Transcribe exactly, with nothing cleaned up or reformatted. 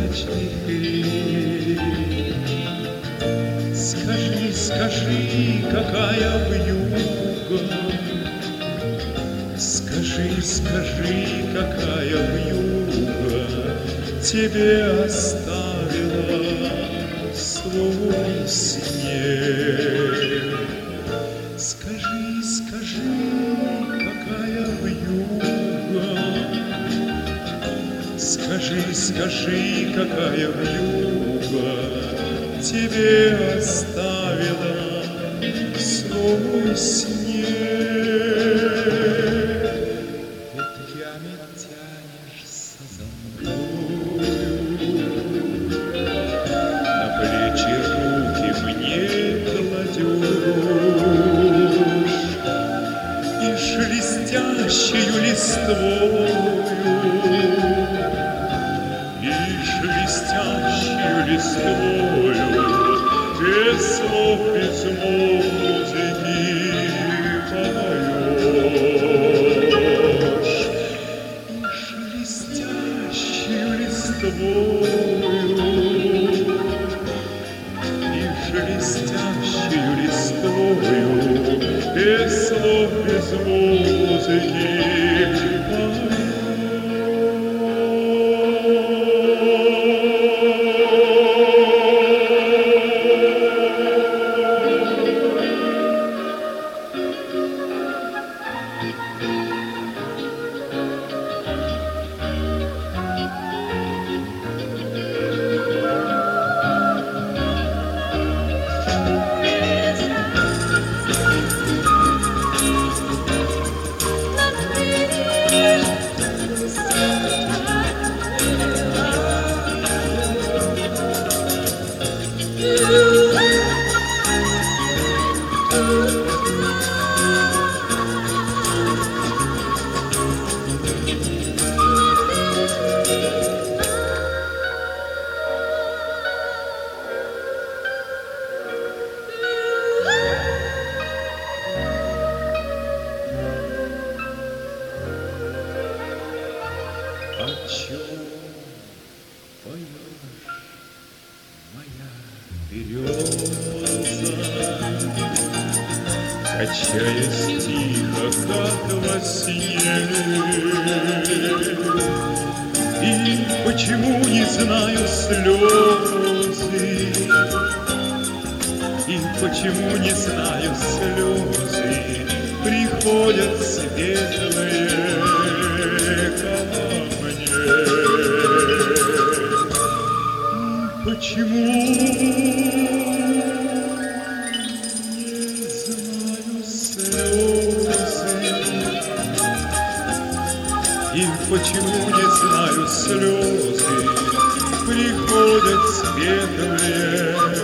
прозрачных рек. Скажи, скажи, какая вьюга, скажи, скажи, какая вьюга тебе оставила свой снег. Скажи, скажи, какая вьюга, скажи, скажи, какая вьюга тебе оставила свой снег. Ветвями тянешься за мною, на плечи руки мне кладешь, и шелестящую листвою, и шелестящую листвою, без слов, без музыки поешь. И шелестящую листвою, и шелестящую листвою, без слов, без музыки поешь. О чем поешь, моя береза, качаясь тихо, как во сне? И почему, не знаю, слезы, и почему, не знаю, слезы приходят светлые ко мне? Почему, не знаю, слезы, и почему, не знаю, слезы приходят светлые